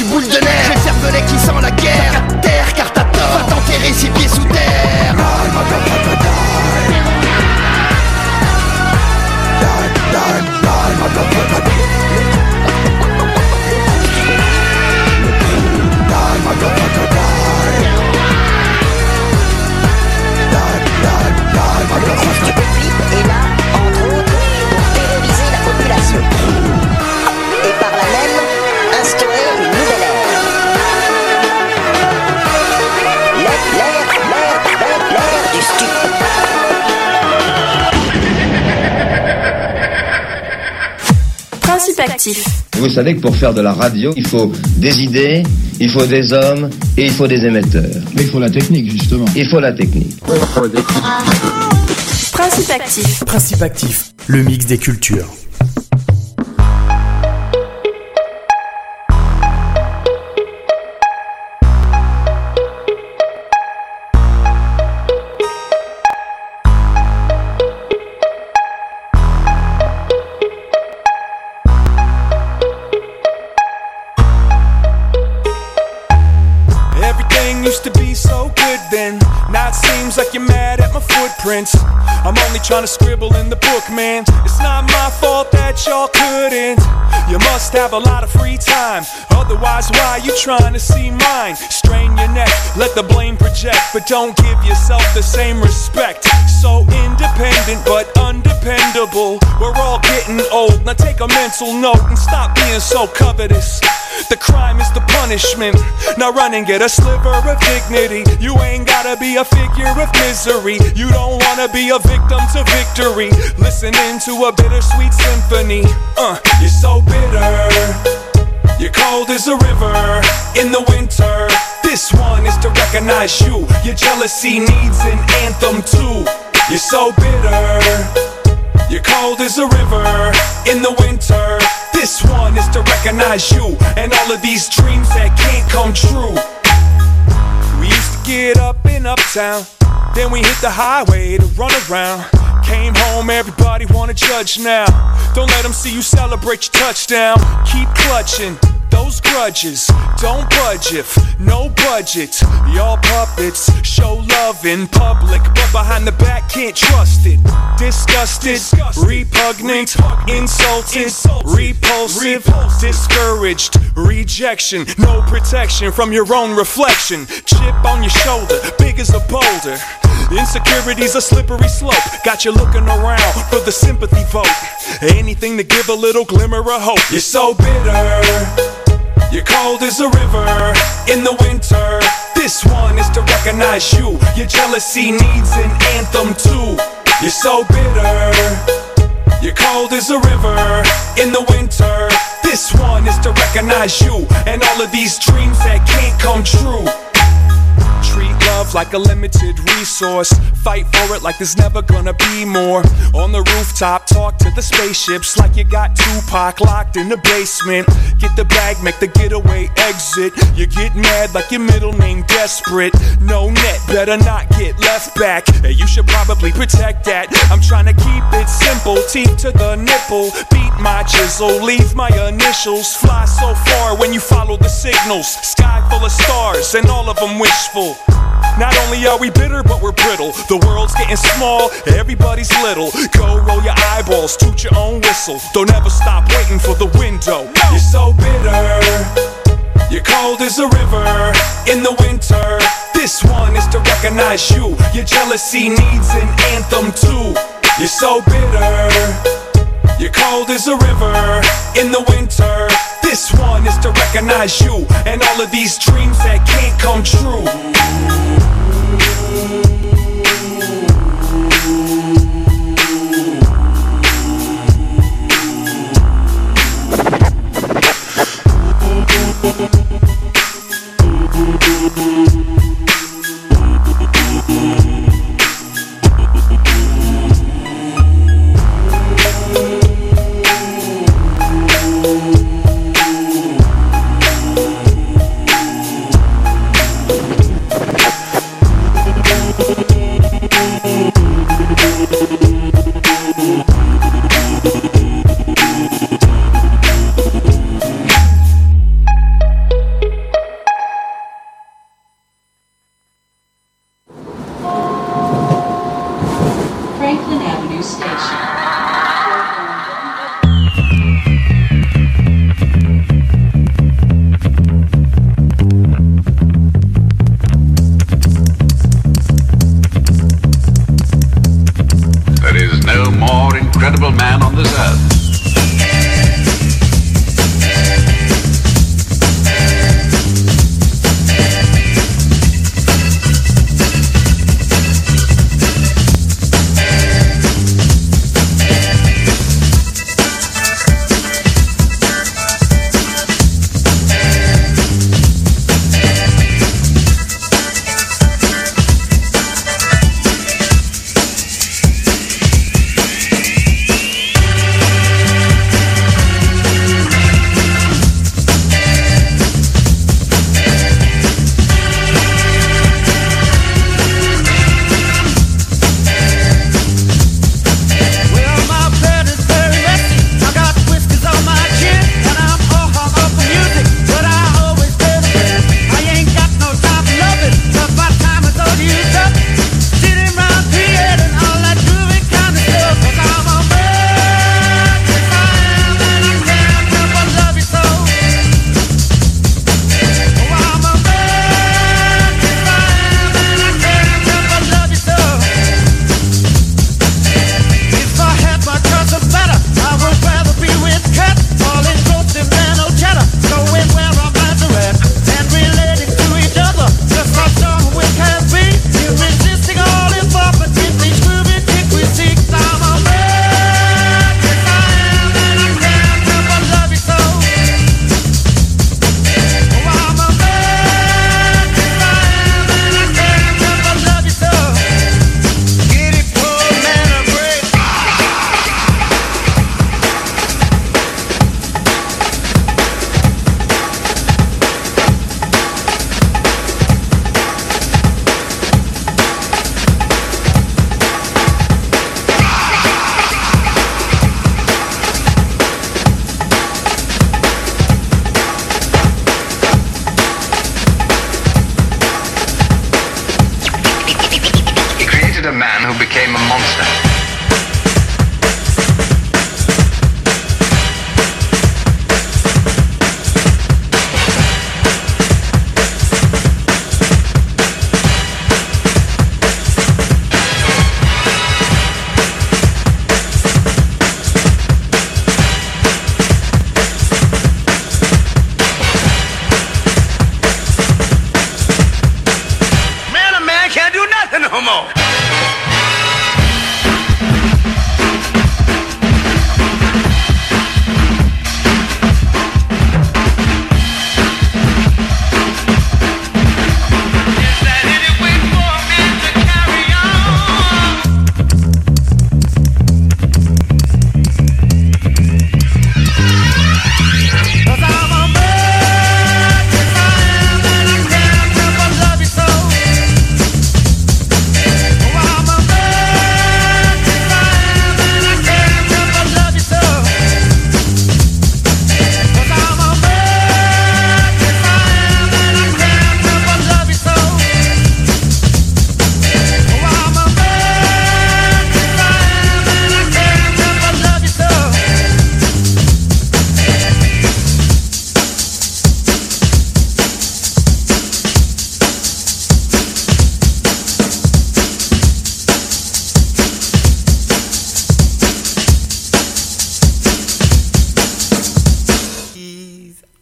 suis boule de neige. J'ai le cervelet qui sent la guerre. T'as terre car t'as tort. Va t'enterrer 6 pieds sous terre. Du Flip est là, entre autres, pour terroriser la population et par là même instaurer une nouvelle ère. L'ère du stup. Principe actif. Vous savez que pour faire de la radio, il faut des idées, il faut des hommes et il faut des émetteurs. Mais il faut la technique, justement. Il faut la technique. Principe actif. Principe actif, le mix des cultures. I'm only trying to scribble in the book, man. It's not my fault that y'all couldn't. You must have a lot of free time. Otherwise, why you trying to see mine? Strain your neck, let the blame project, but don't give yourself the same respect. So independent, but undependable. We're all getting old. Now take a mental note and stop being so covetous. The crime is the punishment. Now run and get a sliver of dignity. You ain't gotta be a figure of misery. You don't wanna be a victim to victory. Listening to a bittersweet symphony. You're so bitter. You're cold as a river in the winter. This one is to recognize you. Your jealousy needs an anthem too. You're so bitter. You're cold as a river in the winter. This one is to recognize you and all of these dreams that can't come true. We used to get up in Uptown, then we hit the highway to run around. Came home, everybody wanna judge now. Don't let them see you celebrate your touchdown. Keep clutching those grudges. Don't budge if no budget. Y'all puppets show love in public, but behind the back can't trust it. Disgusted, repugnant, insulted, repulsive, discouraged, rejection. No protection from your own reflection. Chip on your shoulder, big as a boulder. Insecurity's a slippery slope. Got you looking around for the sympathy vote. Anything to give a little glimmer of hope. You're so bitter. You're cold as a river in the winter. This one is to recognize you. Your jealousy needs an anthem too. You're so bitter. You're cold as a river in the winter. This one is to recognize you and all of these dreams that can't come true. Treat love like a limited resource. Fight for it like there's never gonna be more. On the rooftop, talk to the spaceships like you got Tupac locked in the basement. Get the bag, make the getaway exit. You get mad like your middle name desperate. No net, better not get left back. Hey, you should probably protect that. I'm trying to keep it simple, teeth to the nipple. Beat my chisel, leave my initials. Fly so far when you follow the signals. Sky full of stars and all of them wishful. Not only are we bitter, but we're brittle. The world's getting small, everybody's little. Go roll your eyeballs, toot your own whistle. Don't ever stop waiting for the window. You're so bitter. You're cold as a river in the winter. This one is to recognize you. Your jealousy needs an anthem too. You're so bitter. You're cold as a river in the winter. This one is to recognize you and all of these dreams that can't come true.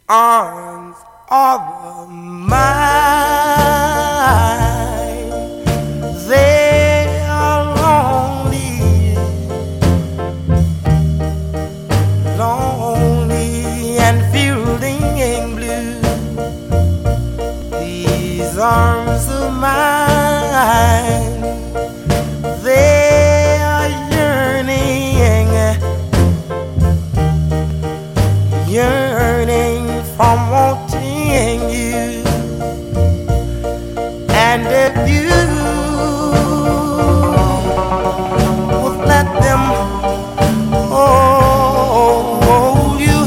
arms of mine. They are lonely, lonely and feeling blue. These arms of mine, they are yearning, yearning from wanting you. And if you would let them hold you,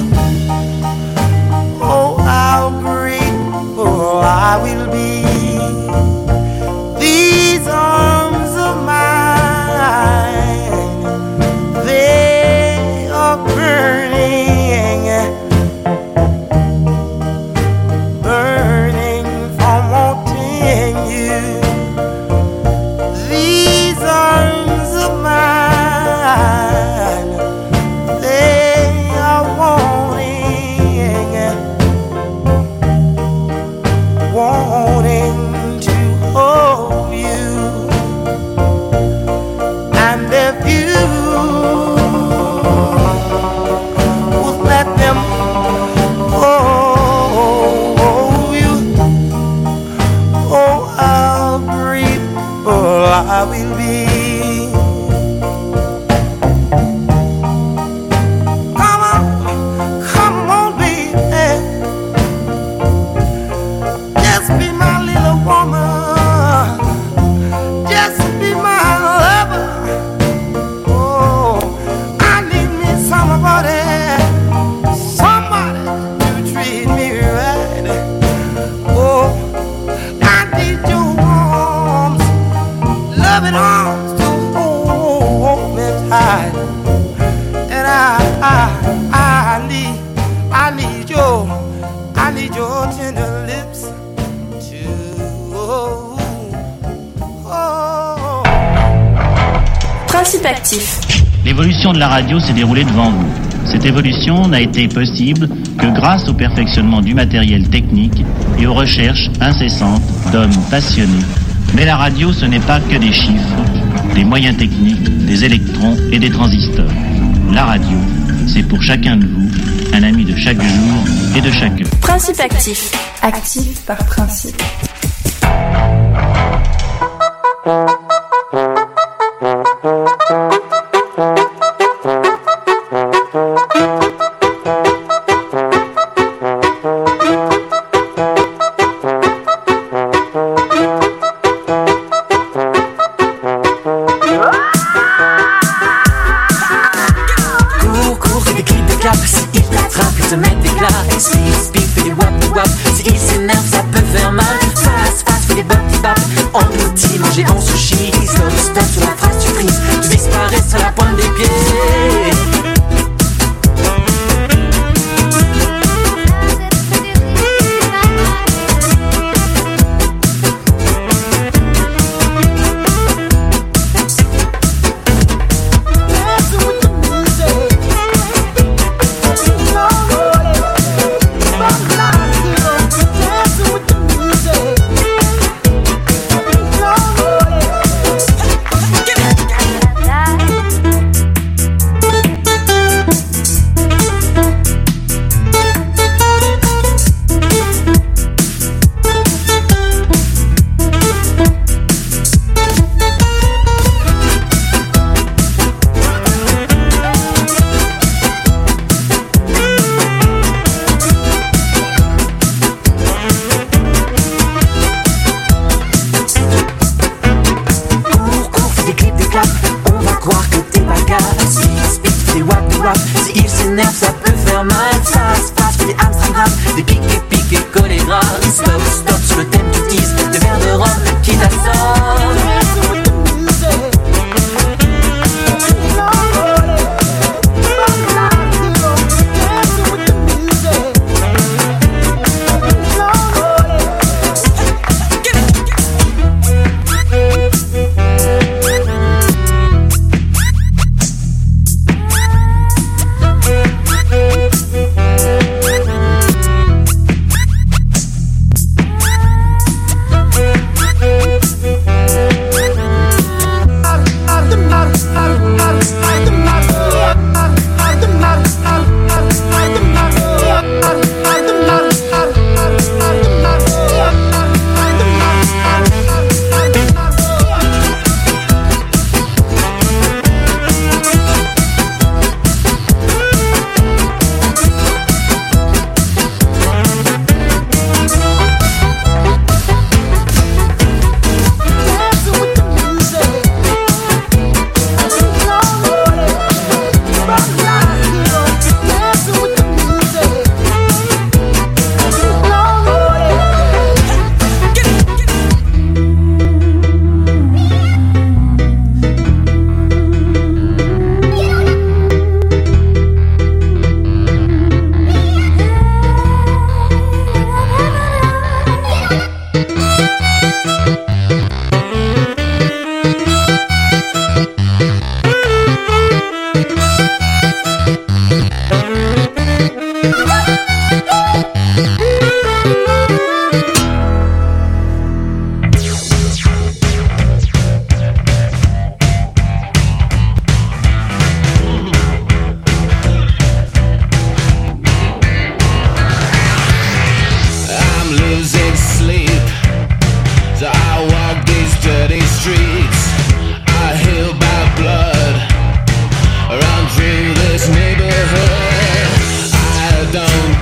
oh, how grateful I will be. These arms of mine, they are burning, burning from wanting you. These arms of mine, they are wanting to hold you. And if you would let them hold you, oh, how grateful I will be. Come on, baby, just be my little woman, just be my lover. Oh, I need me somebody, somebody to treat me right. Oh, I need your arms, loving arms to hold me tight. And I need your tender lips to Principe actif. L'évolution de la radio s'est déroulée devant vous. Cette évolution n'a été possible que grâce au perfectionnement du matériel technique et aux recherches incessantes d'hommes passionnés. Mais la radio, ce n'est pas que des chiffres, des moyens techniques, des électrons et des transistors. La radio, c'est pour chacun de vous un ami de chaque jour et de chaque heure. Principe actif. Actif par principe.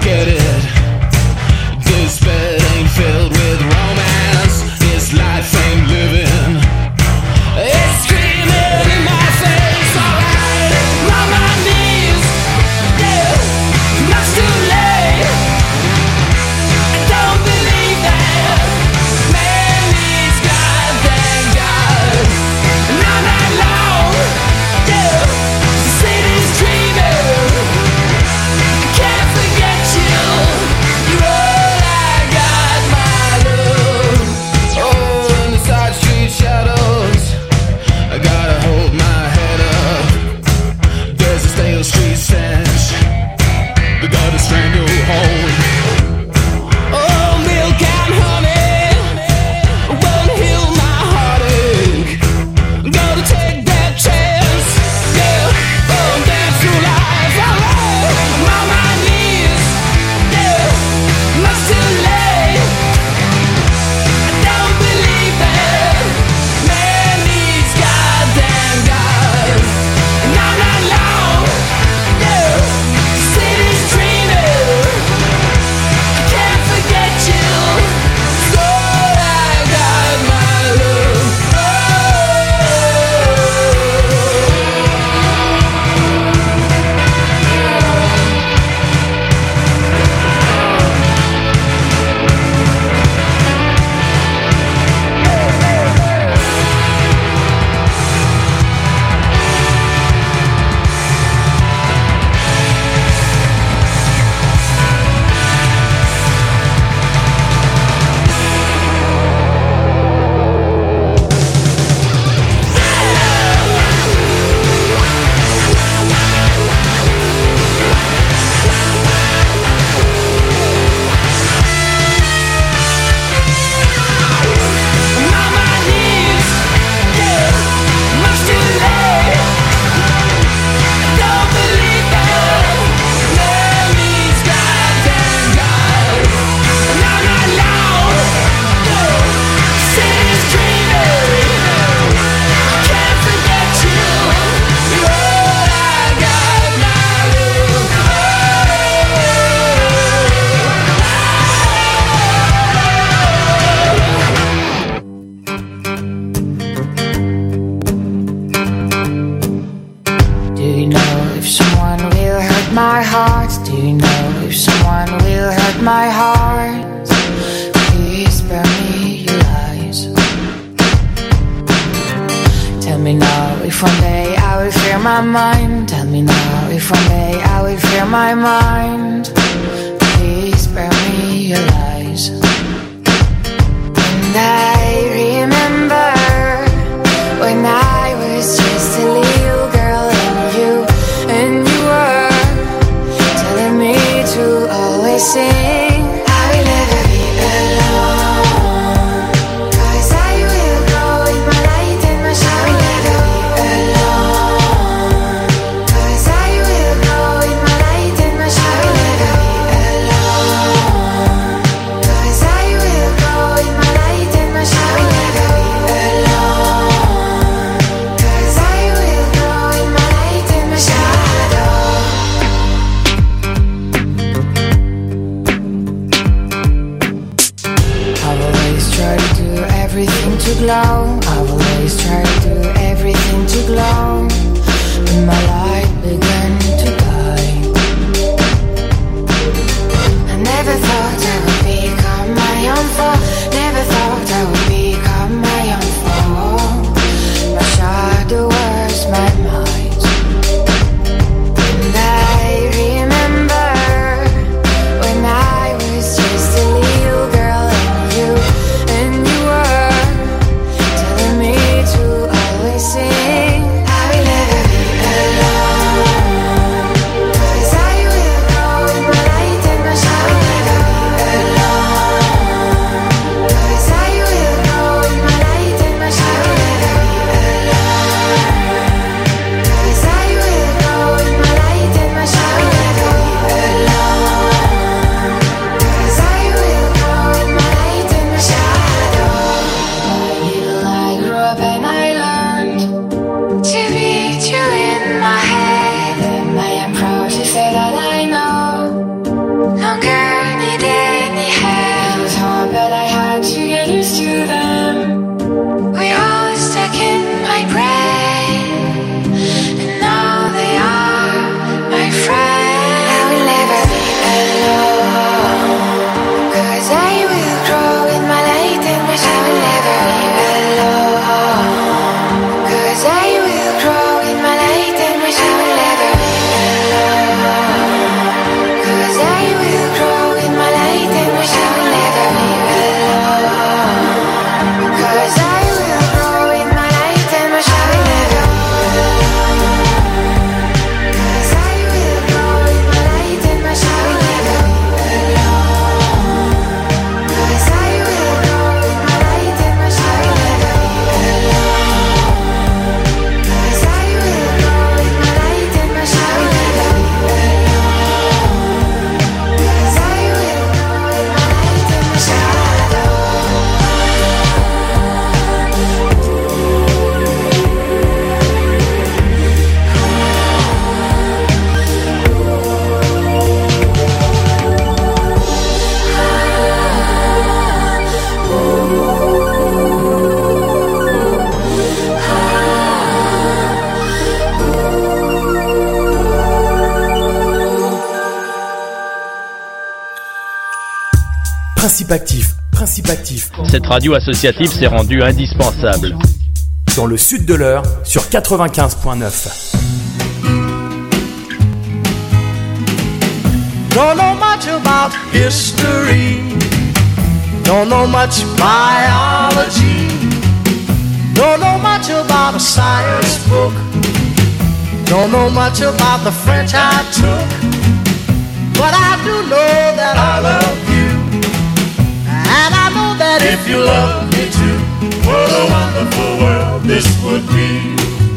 get it. This bed ain't filled with romance. This life ain't living. It's screaming in my face. Alright, I'm on my knees. Yeah, much too late. I don't believe that man needs God, thank God. Not that long. Yeah, the city's dreaming. I can't forget you. You're all I got, my love. Oh, in the side street shadows, I gotta hold my head up. There's a stale street stench, the gutter stranglehold. Oh, milk and honey won't heal my heartache. Gotta take that chance, yeah. Oh, dance through life, alright. I'm on my knees, yeah. Much too late. I don't believe that man needs God, damn God. And I'm not alone, yeah. The city's dreaming. I can't forget you. So I got my love. I'm on my knees, yeah. Much too late. I don't believe that man needs God, damn God. And I'm not alone, yeah. The city's dreaming. I can't forget you. You're all I got, my love. Do you know if someone will hurt my heart? Do you know if someone will hurt my heart? Please spare me your lies. Tell me now if one day I will fear my mind. Tell me now if one day I will fear my mind. Please spare me your lies. And I remember when I was just a little girl and you were telling me to always sing. I will never be alone, 'cause I will go with my light and my shine. I will never be alone, 'cause I will go with my light and my shine. I will never be alone, 'cause I will go with my light and my shine. I will never be alone, 'cause I will go with my light and my shadow. I've always tried to do everything to glow. I've always tried to do everything to glow. When my light began to die, I never thought I would become my own foe. Never thought I would become my own foe. My shadow was my might. And I remember when I was just a little girl and you were telling Principe actif, principe actif. Cette radio associative s'est rendue indispensable. Dans le sud de l'Eure, sur 95.9. Don't know much about history. Don't know much biology. Don't know much about a science book. Don't know much about the French I took. But I do know that I love you. And I know that if you love me too, what a wonderful world this would be.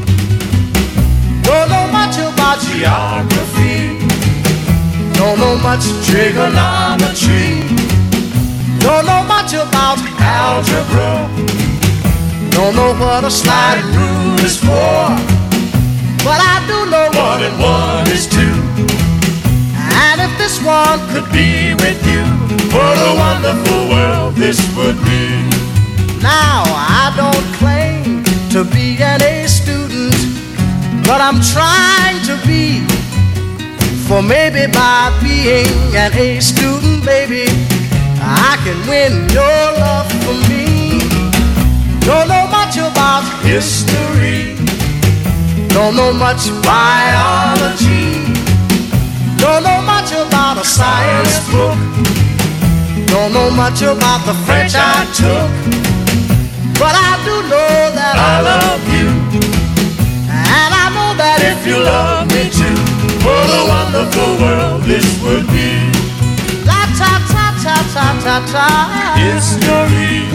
Don't know much about geography. Don't know much trigonometry. Don't know much about algebra. Don't know what a sliding rule is for. But I do know 1 and 1 is 2. And if this one could be with you, what a wonderful world this would be. Now I don't claim to be an A student, but I'm trying to be. For maybe by being an A student, baby, I can win your love for me. Don't know much about history. Don't know much biology. Don't know much about a science book. Don't know much about the French I took. But I do know that I love you. And I know that if you love me too, what a wonderful world this would be. La ta ta ta ta ta ta. History.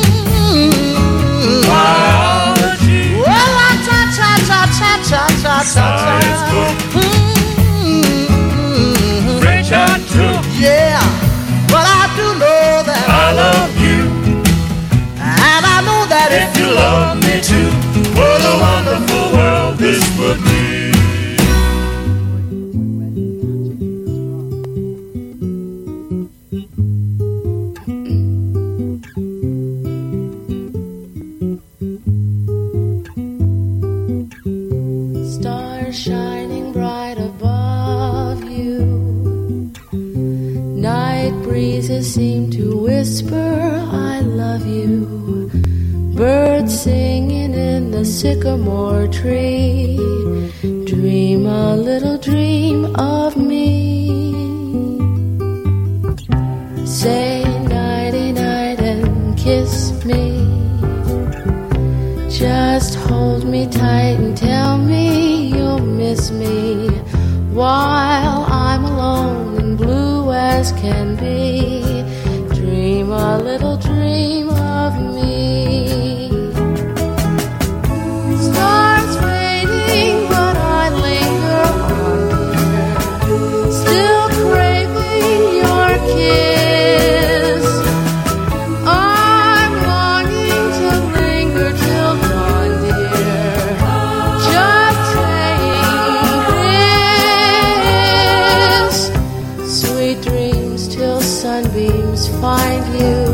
Biology. Well, la ta ta ta ta ta ta ta. Science book. French I took. Yeah, but I do know that I love you. And I know that if you love me too, what a wonderful world this would be. Stars shining bright above you. Night breezes seem to whisper, I love you. Birds singing in the sycamore tree. Dream a little dream of me. Say nighty night and kiss me. Just hold me tight and tell me you'll miss me while I'm alone and blue as can be. Dream a little dream of me. Stars fading, but I linger on, dear. Still craving your kiss. I'm longing to linger till dawn, dear. Just saying this. Sweet dreams till sunbeams find you.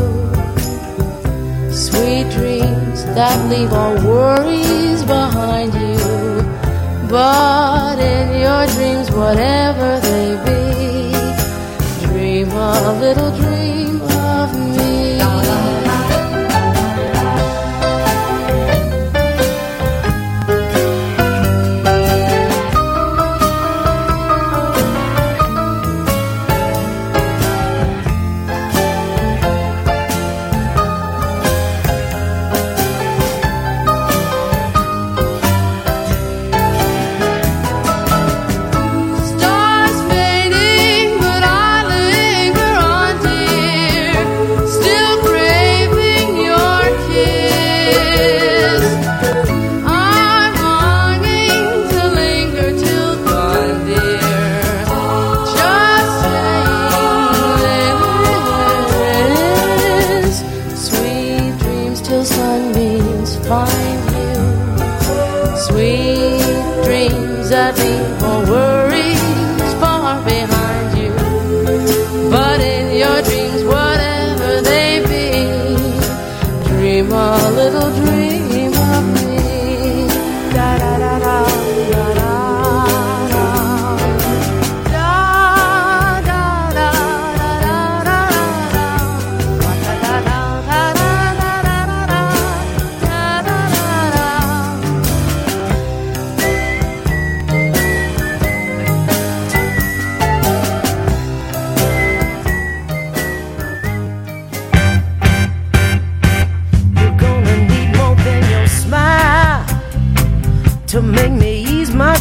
Sweet dreams that leave all worries behind you. But in your dreams, whatever they be, dream a little dream of me. Stars fading, but I linger on, dear.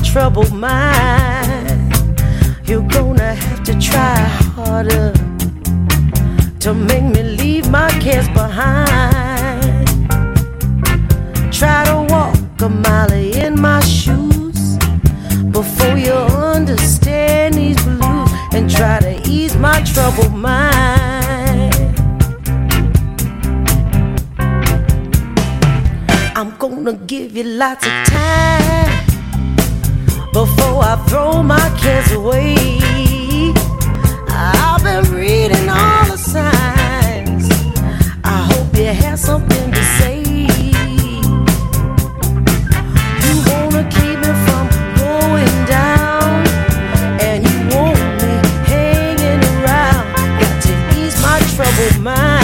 troubled mind. You're gonna have to try harder to make me leave my cares behind. Try to walk a mile in my shoes before you understand these blues, and try to ease my troubled mind. I'm gonna give you lots of time before I throw my cares away. I've been reading all the signs. I hope you have something to say. You wanna keep me from going down, and you want me hanging around. Got to ease my troubled mind.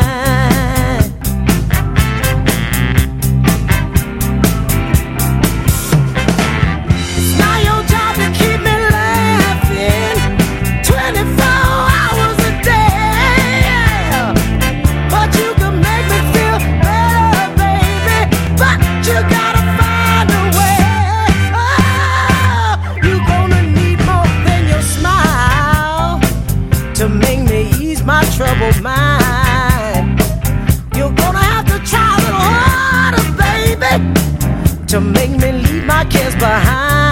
Troubled mind. You're gonna have to try a little harder, baby, to make me leave my cares behind.